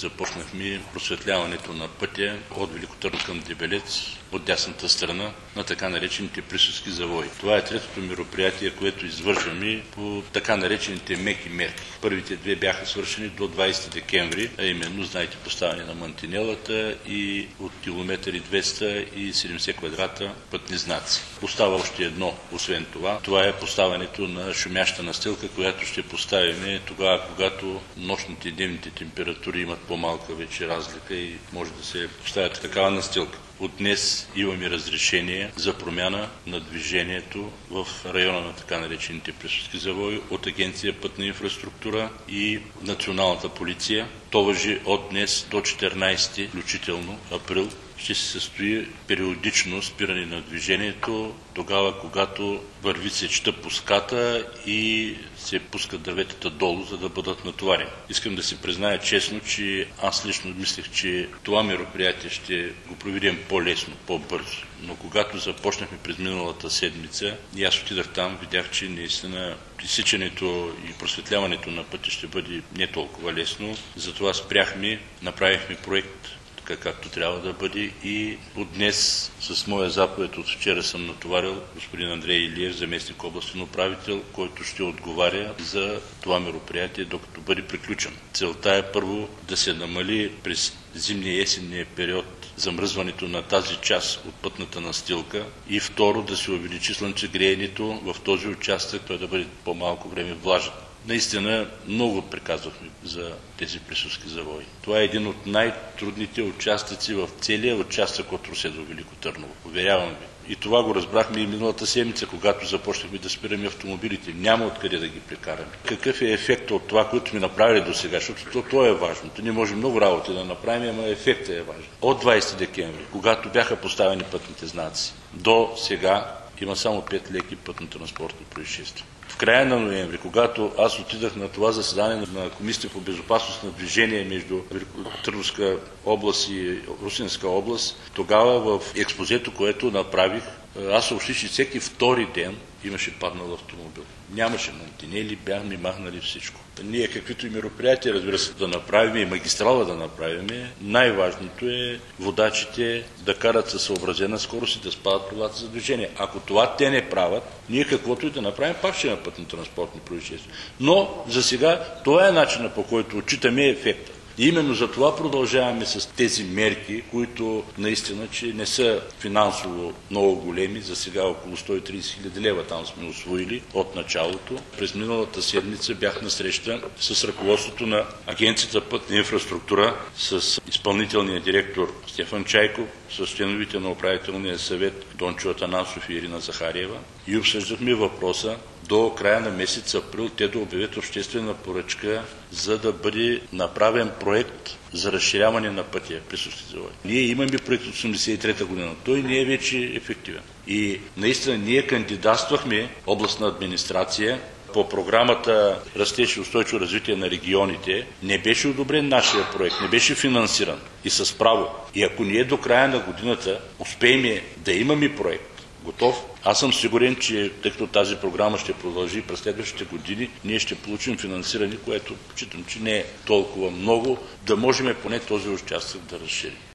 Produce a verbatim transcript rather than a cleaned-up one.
започнахме просветляването на пътя от Велико Търново към Дебелец, от дясната страна на така наречените Присъски завои. Това е третото мероприятие, което извършваме по така наречените меки мерки. Първите две бяха свършени до двадесети декември, а именно, знаете, поставяне на мантинелата и от километър и двеста и седемдесет квадрата пътни знаци. Остава още едно, освен това. Това е поставянето на шумяща настилка, която ще поставим тогава, когато нощните и дневните температури имат по-малка вече разлика и може да се поставя такава настилка. От днес имаме разрешение за промяна на движението в района на така наречените Присъски завои от Агенция Пътна инфраструктура и Националната полиция. То важи от днес до четиринадесети включително април. Ще се състои периодично спиране на движението, тогава когато върви сечта по ската и се пускат дърветата долу, за да бъдат натоварени. Искам да си призная честно, че аз лично мислех, че това мероприятие ще го проведем по-лесно, по-бързо. Но когато започнахме през миналата седмица, и аз отидах там, видях, че наистина изсичането и просветляването на пътя ще бъде не толкова лесно. Затова спряхме, направихме проект, така както трябва да бъде, и от днес с моя заповед от вчера съм натоварил господин Андрей Илиев, заместник областен управител, който ще отговаря за това мероприятие, докато бъде приключен. Целта е първо да се намали през зимния и есенния период замръзването на тази част от пътната настилка и второ да се увеличи слънчегреенето в този участък, той да бъде по-малко време влажен. Наистина много приказвахме за тези Присъски завои. Това е един от най-трудните участъци в целия участък от Русе до Велико Търново. Уверявам ви. И това го разбрахме и миналата седмица, когато започнахме да спираме автомобилите. Няма откъде да ги прекараме. Какъв е ефектът от това, което сме направили до сега? Защото то, то е важното. Ние можем много работи да направим, ама ефектът е важен. От двадесети декември, когато бяха поставени пътните знаци, до сега има само пет леки пътно-транспортни происшествия. В края на ноември, когато аз отидах на това заседание на Комисията по безопасност на движение между Великотърновска област и Русенска област, тогава в експозето, което направих, аз съобщих, че всеки втори ден имаше паднал автомобил. Нямаше мантинели, бяхме махнали всичко. Ние каквито и мероприятия, разбира се, да направим и магистрала да направим, най-важното е водачите да карат със съобразена скорост и да спадат правилата за движение. Ако това те не правят, ние каквото и да направим, пак ще има пътно-транспортни происшествия. Но за сега това е начинът, по който отчитаме ефекта. И именно за това продължаваме с тези мерки, които наистина, че не са финансово много големи. За сега около сто и тридесет хиляди лева там сме усвоили от началото. През миналата седмица бях на среща с ръководството на Агенцията Пътна инфраструктура, с изпълнителния директор Стефан Чайков, с членовете на управителния съвет Дончо Атанасов и Ирина Захариева и обсъждахме въпроса до края на месец април те да обявят обществена поръчка, за да бъде направен проект за разширяване на пътя Присъски завои. Ние имаме проект от осемдесет и трета година. Той не е вече ефективен. И наистина ние кандидатствахме областна администрация по програмата Растеж и устойчиво развитие на регионите. Не беше одобрен нашия проект, не беше финансиран и с право. И ако ние до края на годината успеем да имаме проект готов, аз съм сигурен, че тъй като тази програма ще продължи през следващите години, ние ще получим финансиране, което считам, че не е толкова много, да можем поне този участък да разширим.